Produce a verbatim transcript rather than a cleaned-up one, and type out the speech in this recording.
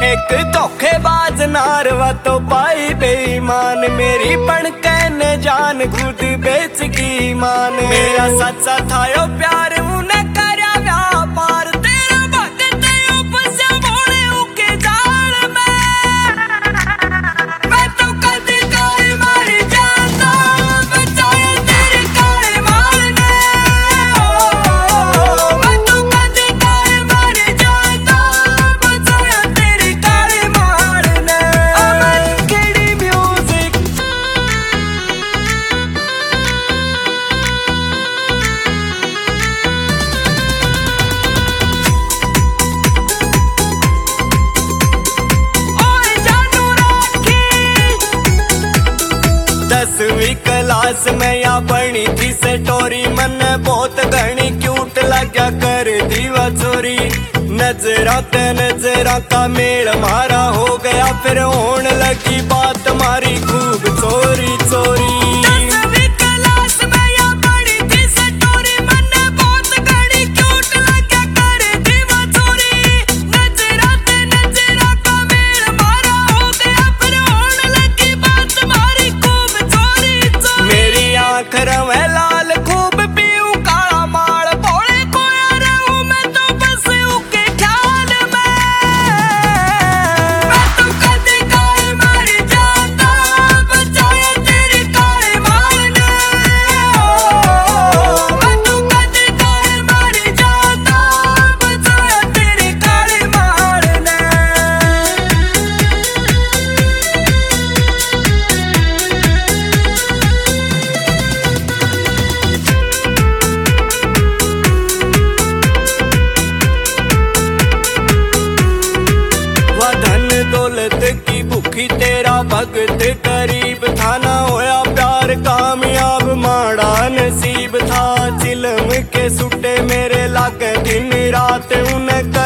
एक धोखेबाज नारवा तो पाई बेईमान, मेरी बनके न जान खुद बेच की ईमान। मेरा सच्चा था यो प्यार उन्हें करया व्यापार, तेरा भगत यो फंसा भोले उके जाल में। मैं तो कदी काली मारी जाता बचाया तेरे काले माल ने। मैं तो कदी काली मारी जाता बचाया तेरे काले माल ने। अमन केडी म्यूजिक दसवीं क्लास में या बनी थी स्टोरी, मन बहुत घनी क्यूट लग्या कर दीवा चोरी। नजरा ते नजरा का मेल मारा हो गया, फिर होने लगी बात मारी खूब चोरी चोरी। दसवीं क्लास में या बनी थी स्टोरी, मन बहुत घनी क्यूट लग्या कर दीवा चोरी। नजरा ते नजरा का मेल मारा हो गया, फिर होने लगी बात मारी खूब चोरी चोरी। मेरी आंख रवे लाल खूब पीऊ काला माल, भोले खोया रहूं मैं तो बस उके ख्याल में। मैं तो कदी काली मारी जाता बचाया तेरे काले माल ने। मैं तो कदी काली मारी जाता बचाया तेरे काले माल ने। धन दौलत की भूखी तेरा भगत गरीब था, ना होया प्यार कामयाब माड़ा नसीब था। चिलम के सुटे मेरे लागे दिन रात उन्हें